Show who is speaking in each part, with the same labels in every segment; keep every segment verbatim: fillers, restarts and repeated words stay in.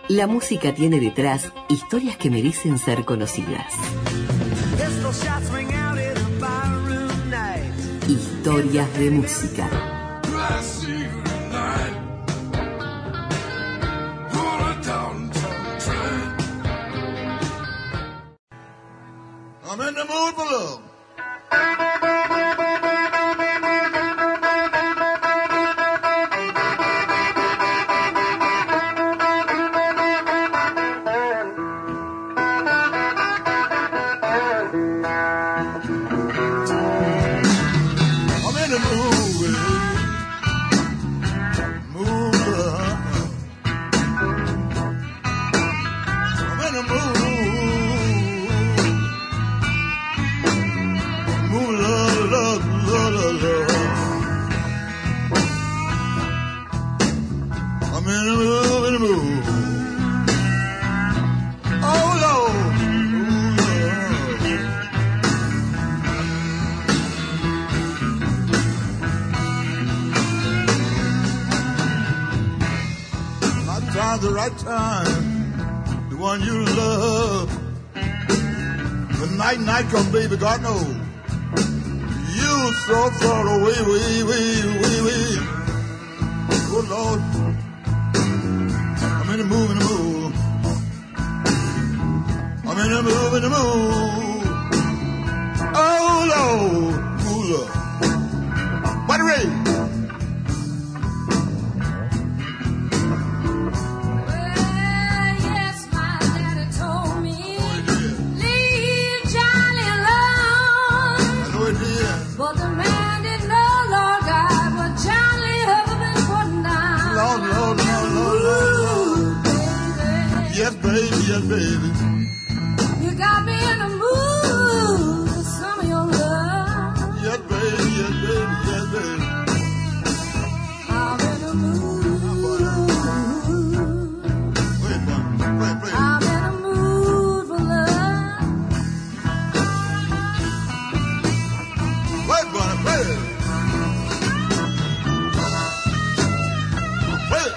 Speaker 1: La música tiene detrás historias que merecen ser conocidas. Historias de música.
Speaker 2: I'm in the mood for love. The right time, the one you love. The night, night come, baby, God knows. You so far away, way, way, way, way. Oh, Lord, I'm in the mood, in the mood. I'm in the mood, in the mood. Oh, Lord, oh, Lord. What a rain. Yes, baby, yes, baby.
Speaker 3: You got me in the mood for some of your love.
Speaker 2: Yes, baby, yes, baby, yes, baby.
Speaker 3: I'm in the mood.
Speaker 2: Wait, man, wait, wait.
Speaker 3: I'm in the mood for love.
Speaker 2: Wait, buddy, wait. Wait.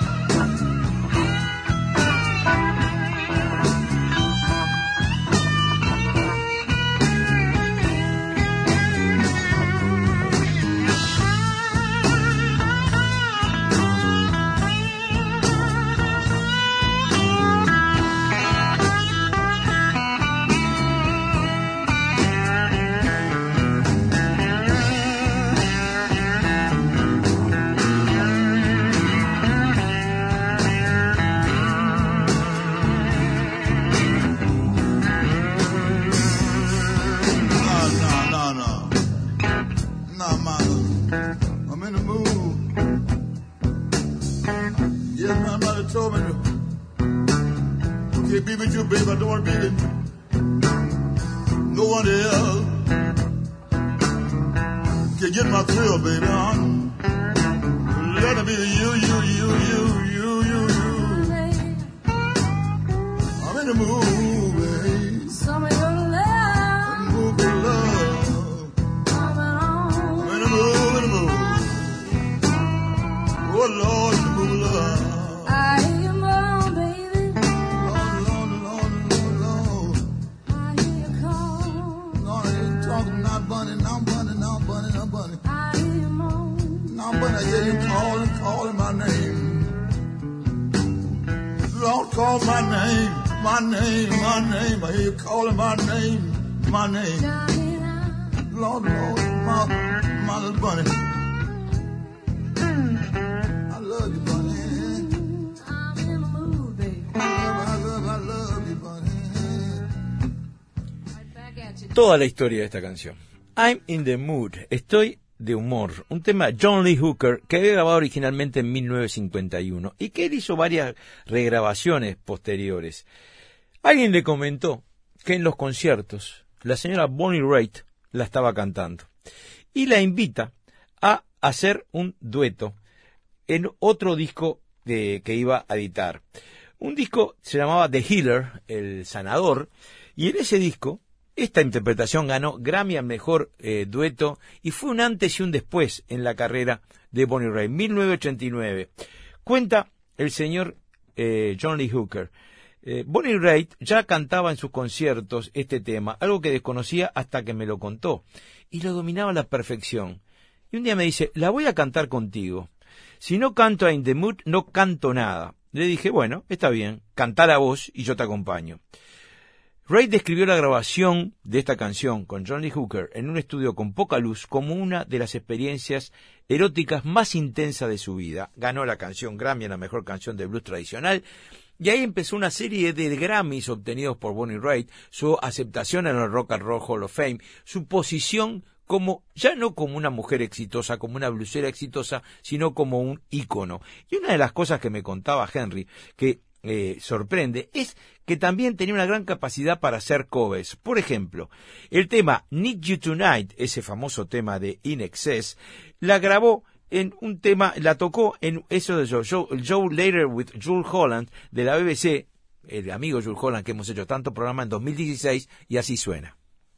Speaker 2: Be with you, baby. I don't want to be with no one else. Can get my thrill, baby. Huh? Let it be you, you, you, you, you, you, you. I'm in the mood, baby.
Speaker 3: Some of your love.
Speaker 2: I'm in the mood for love. I'm in the mood, in the mood. Oh Lord, in the mood of love.
Speaker 3: I hear you moan, baby.
Speaker 2: I hear you calling, calling my name. Lord, call my name, my name, my name. I hear you calling my name, my name. Lord, Lord, my, my little bunny. I love you, bunny.
Speaker 3: I'm in the mood, baby.
Speaker 2: I love, I love, I love you, bunny.
Speaker 3: Right back at you.
Speaker 4: Toda la historia de esta canción. I'm in the mood. Estoy de humor, un tema John Lee Hooker que había grabado originalmente en mil novecientos cincuenta y uno y que él hizo varias regrabaciones posteriores. Alguien le comentó que en los conciertos la señora Bonnie Raitt la estaba cantando y la invita a hacer un dueto en otro disco de, que iba a editar. Un disco se llamaba The Healer, el sanador, y en ese disco esta interpretación ganó Grammy al mejor eh, dueto y fue un antes y un después en la carrera de Bonnie Raitt. mil novecientos ochenta y nueve. Cuenta el señor eh, John Lee Hooker. Eh, Bonnie Raitt ya cantaba en sus conciertos este tema, algo que desconocía hasta que me lo contó, y lo dominaba a la perfección. Y un día me dice, la voy a cantar contigo. Si no canto a In the Mood, no canto nada. Le dije, bueno, está bien, cantá la voz y yo te acompaño. Raitt describió la grabación de esta canción con John Lee Hooker en un estudio con poca luz como una de las experiencias eróticas más intensas de su vida. Ganó la canción Grammy a la mejor canción de blues tradicional y ahí empezó una serie de Grammys obtenidos por Bonnie Raitt, su aceptación en el Rock and Roll Hall of Fame, su posición como, ya no como una mujer exitosa, como una blusera exitosa, sino como un ícono. Y una de las cosas que me contaba Henry, que Eh, sorprende, es que también tenía una gran capacidad para hacer covers. Por ejemplo, el tema Need You Tonight, ese famoso tema de In Excess, la grabó en un tema, la tocó en eso de Joe, Joe, Joe Later with Jules Holland de la B B C, el amigo Jules Holland que hemos hecho tanto programa en dos mil dieciséis, y así suena.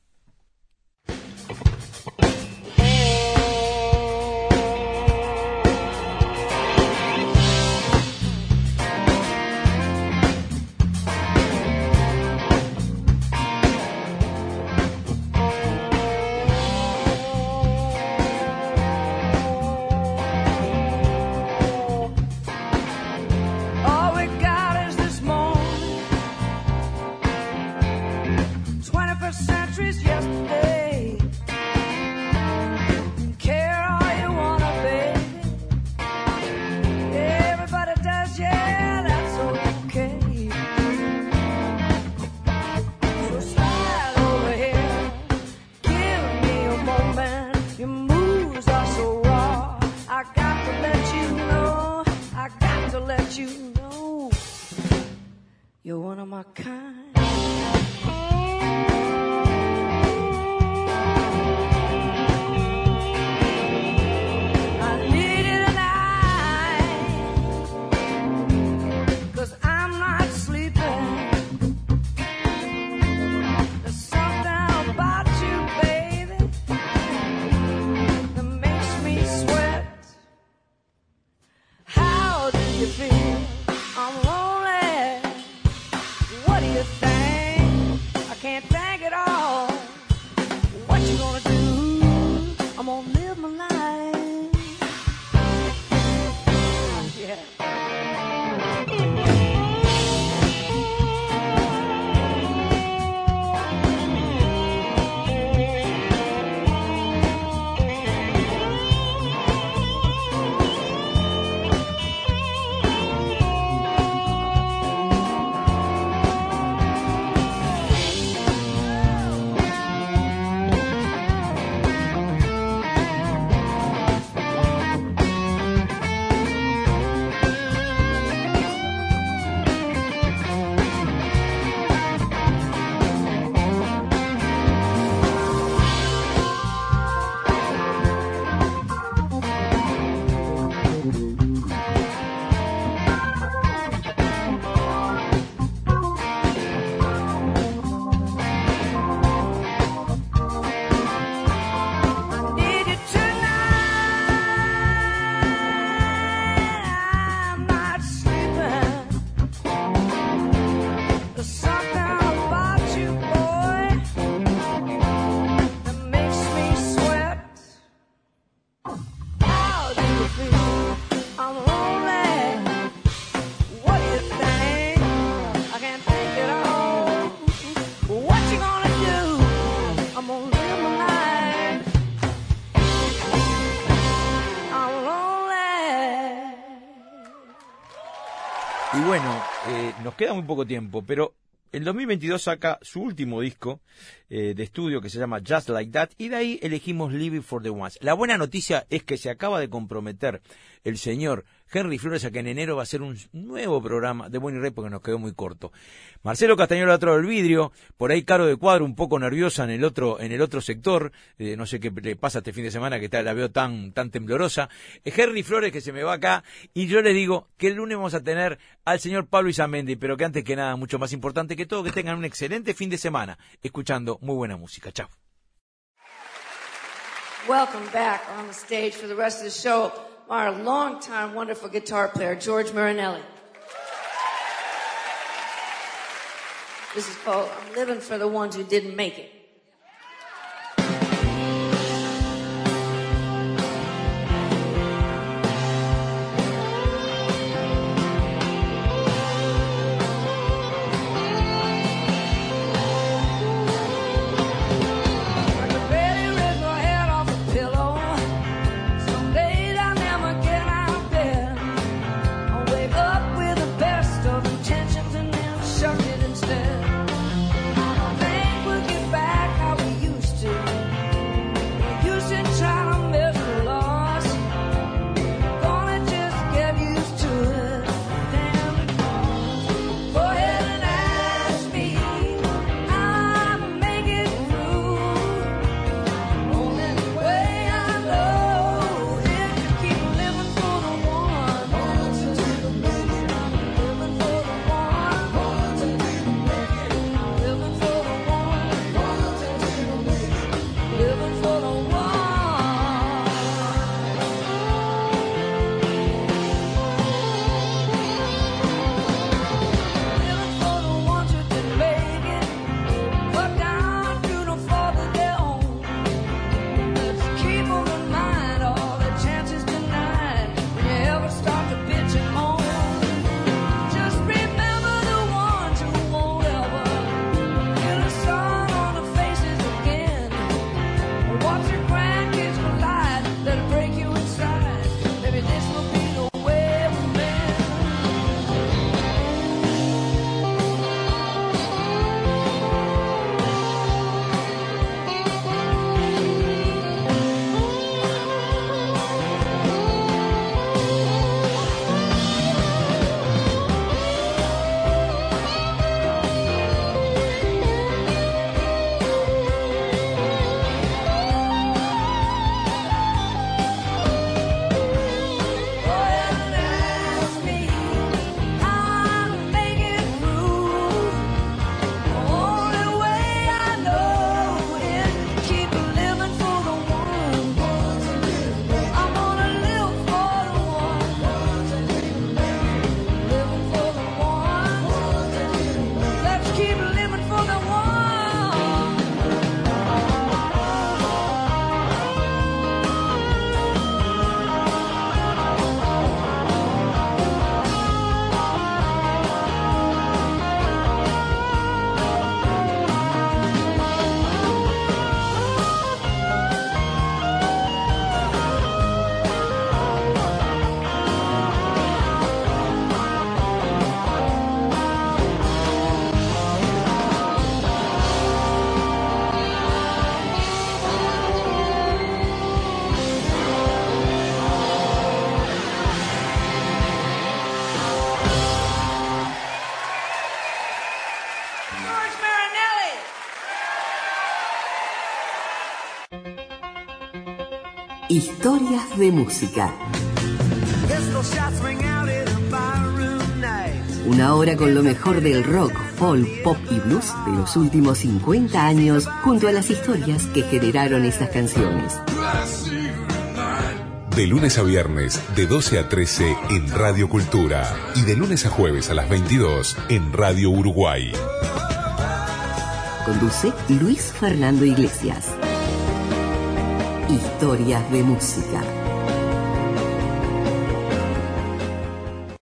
Speaker 4: Y bueno, eh, nos queda muy poco tiempo, pero en dos mil veintidós saca su último disco eh, de estudio que se llama Just Like That, y de ahí elegimos Living for the Ones. La buena noticia es que se acaba de comprometer el señor Henry Flores a que en enero va a ser un nuevo programa de Bonnie Raitt porque nos quedó muy corto. Marcelo Castañolo al otro del vidrio, por ahí Caro de Cuadro un poco nerviosa en el otro en el otro sector, eh, no sé qué le pasa este fin de semana que está, la veo tan tan temblorosa. Eh, Henry Flores que se me va acá, y yo le digo que el lunes vamos a tener al señor Pablo Izamendi, pero que antes que nada, mucho más importante que todo, que tengan un excelente fin de semana escuchando muy buena música. Chao.
Speaker 5: Welcome back on the stage for the rest of the show, our longtime wonderful guitar player, George Marinelli. This is called I'm Living for the Ones Who Didn't Make It.
Speaker 1: Historias de música. Una hora con lo mejor del rock, folk, pop y blues de los últimos cincuenta años, junto a las historias que generaron esas canciones.
Speaker 6: De lunes a viernes, de doce a trece en Radio Cultura. Y de lunes a jueves a las veintidós en Radio Uruguay.
Speaker 1: Conduce Luis Fernando Iglesias. Historias de música.